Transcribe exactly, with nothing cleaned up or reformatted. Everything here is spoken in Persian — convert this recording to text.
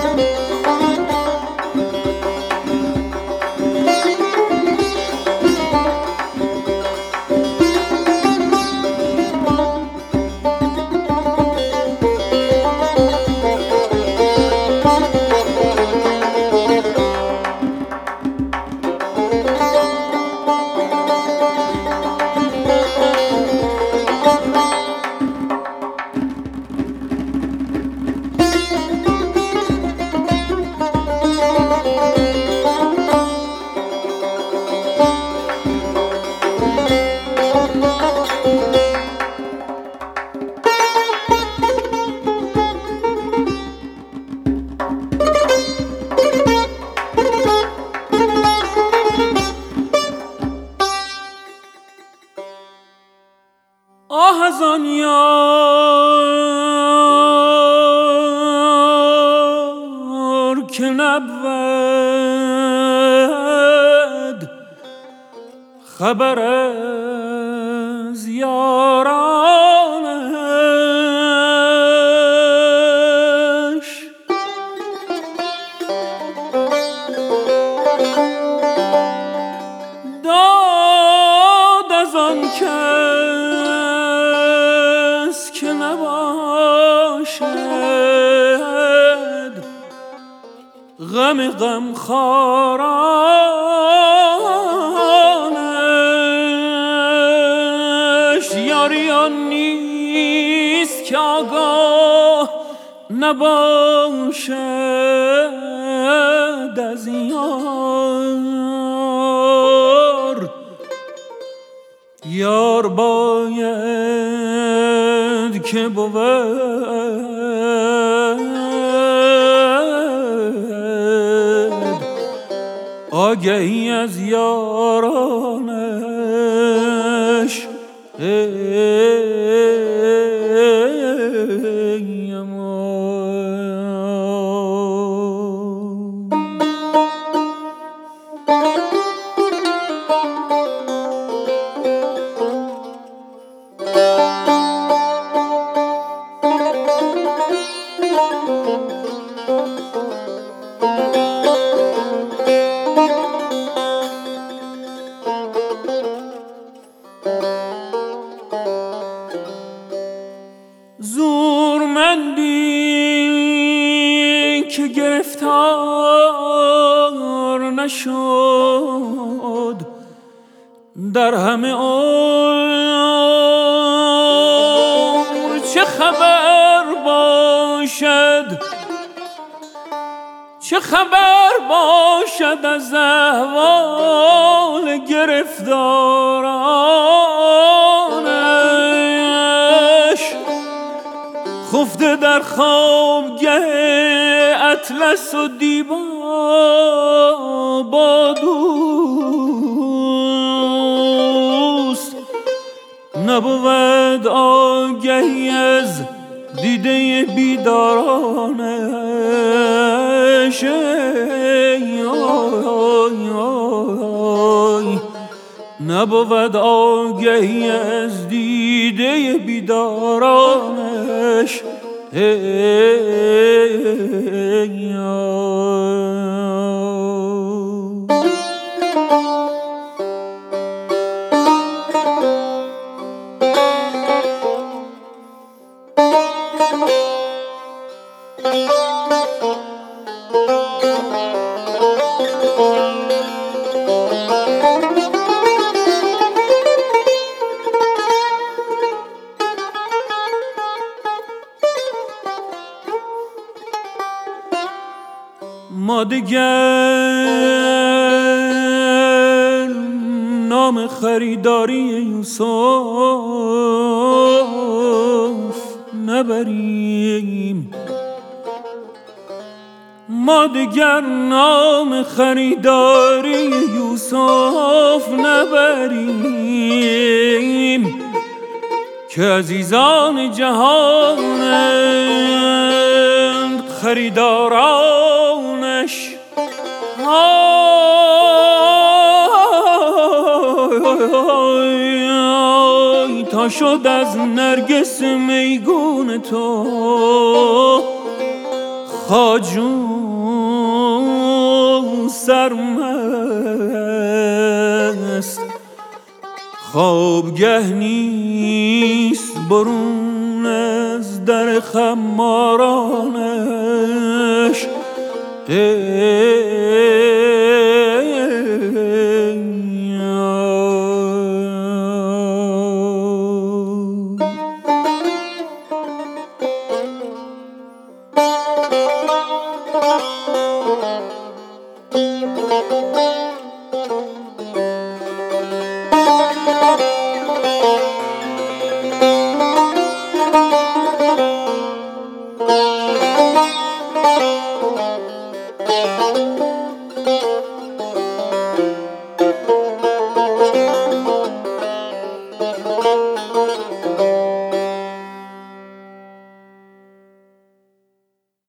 آه از آن یار که نبود خبر از یارانش، داد از آن کس که نباشد غم غمخوارانش. یاری آن نیست که آگاه نباشد از یار. یار باید که بود آگهی از یارانش. ای امان زورمندی که گرفتار نشد در همه عمر چه خبر باشد، چه خبر باشد از احوال گرفتارانش. خفته در خوابگه اطلس و دیبا با دوست نبود آگهی از دیده بیدارانش. نبود آگهی از دیده بیدارانش. ما دیگر نام خریداری یوسف نبریم، ما دیگر نام خریداری یوسف نبریم که عزیزان جهانند خریدارانش. آی تا شد از نرگس میگون تو خواجو سرمست. خوابگه نیست برون از در خمارانش،